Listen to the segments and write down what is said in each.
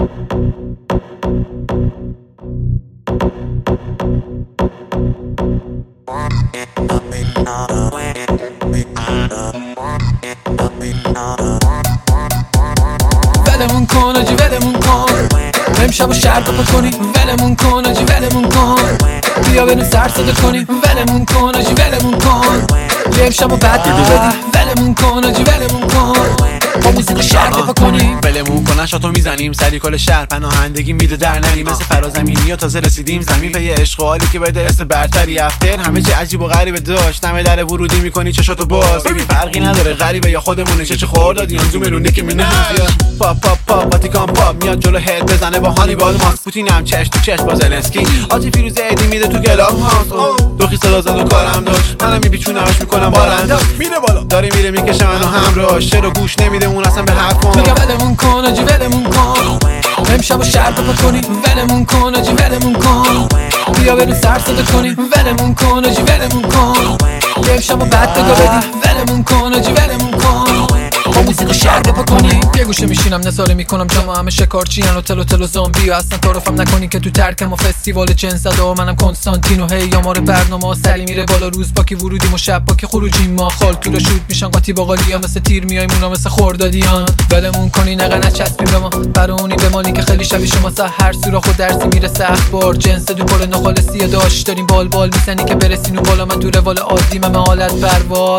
ولمون کن آجی ولمون کن، امشب و شرط بکنی ولمون کن آجی ولمون کن، بیا بریم سر صدا کنیم ولمون کن آجی ولمون کن، یه امشب و بعد بدو بدی ولمون کن آجی ولمون کن، با موزیک شرط بکنیم ولمون کن شاتو میزنیم سری کل شهر پناهندگی میده در نری مثل فرازمینی و تازه رسیدیم زمین به یه عشق و حالی که بده است برتری افتر همه چی عجیب و غریبه داشت همه در ورودی میکنی چشاتو باز ببین فرقی نداره غریبه یا خودمونه چه خور دادی انزوم رونه که منه پاپ پاپ پاپ واتیکان پاپ میاد جلو هد بزنه با هانیبال ماسک پوتینم چش تو چش با زلنسکی آجی فیروز ایدی میده تو گلاب هاست دو خی صدا زد و کارم داشت منم میپیچونمش میکنم بارنده میره بالا داره میره میکشه منو همراهش چرا گوش نمیده اون اصلا به حرفم میگه ولمون کن آجی ولمون کن، امشب و شرط بکنیم ولمون کن آجی ولمون کن، بیا بریم سر صدا کنیم ولمون کن آجی ولمون کن، یه امشب و بعد بگو بدی ولمون کن آجی ولمون کن، با موزیک شرط بکنیم یه گوشه میشینم نظاره میکنم جامعه همه شکارچیان و تل و زامبی و اصلا تعارفم نکنی که تو ترکم و فستیوال جنس زده و منم کنستانتینو هی آمار برنامه ها سری میره بالا روز باکی ورودیم و شب باکی خروجیم ما خال تو رو شوت میشن قاطی باقالیا مثل تیر میایم اونا مثل خوردادیان ولمون کنی نقا نچسبیم به ما برونی به مالی که خیلی شبیه شما هر سوراخ و درسی میرسه اخبار جنس دو پل نخالصی داشت داریم بال میزنی که برسین و بالا من تو روال عادی من حالت پرواز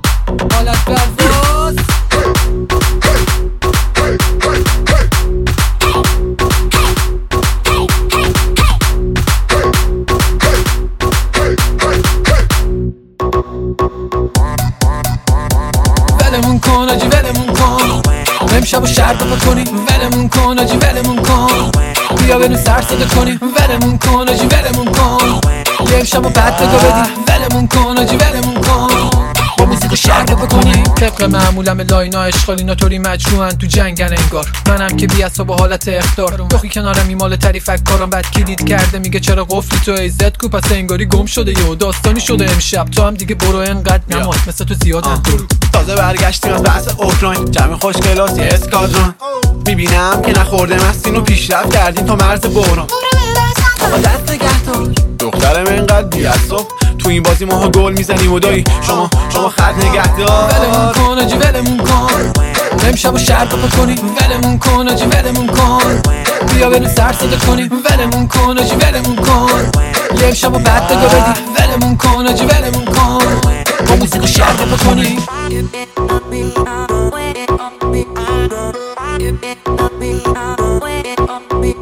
ولمون کن آجی ولمون کن، امشب و شرط بکنیم ولمون کن آجی ولمون کن، بیا بریم سر صدا کنیم ولمون کن آجی ولمون کن، یه امشب و بعد بگو بدی ولمون کن آجی ولمون کن، با موزیک شرط بکنیم طبق معمولم لاینا اشغالینا طوری مجموعن تو جنگن انگار منم که بی‌عصب و حالت اخطار دخی کنارم ایمال تعریفک کارم بد کلید کرده میگه چرا قفلی تو ایزد کو پس انگاری گم شده یه داستانی شده امشب تو هم دیگه برو انقدر نماز مثل تو زیادن تازه برگشتیم از بحث اوکراین جمع خوش کلاس یه اسکادرون میبینم که نخورده مستین و پیشرفت کردیم تا مرز بحران آقا دست نگهدار دخترم اینقدر بی‌عصب تو این بازی ماها گل میزنیم و دایی شما خط نگهدار ولمون کن آجی ولمون کن، امشب و شرط بکنیم ولمون کن آجی ولمون کن، بیا بریم سر صدا کنیم ولمون کن آجی ولمون کن، یه امشب و بعد بگو بدی ولمون کن آجی ولمون کن، با موزیک شرط بکنیم